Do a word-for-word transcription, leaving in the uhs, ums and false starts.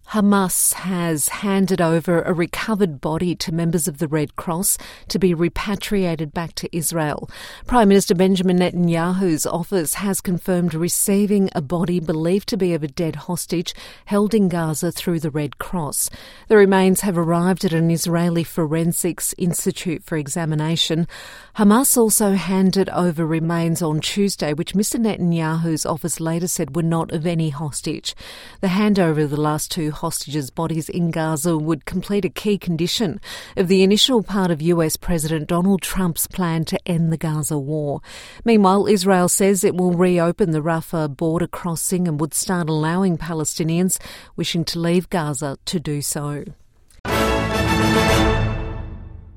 Hamas has handed over a recovered body to members of the Red Cross to be repatriated back to Israel. Prime Minister Benjamin Netanyahu's office has confirmed receiving a body believed to be of a dead hostage held in Gaza through the Red Cross. The remains have arrived at an Israeli Forensics Institute for examination. Hamas also handed over remains on Tuesday, which Mister Netanyahu's office later said were not of any hostage. The handover of the last two hostages' bodies in Gaza would complete a key condition of the initial part of U S President Donald Trump's plan to end the Gaza war. Meanwhile, Israel says it will reopen the Rafah border crossing and would start allowing Palestinians wishing to leave Gaza to do so.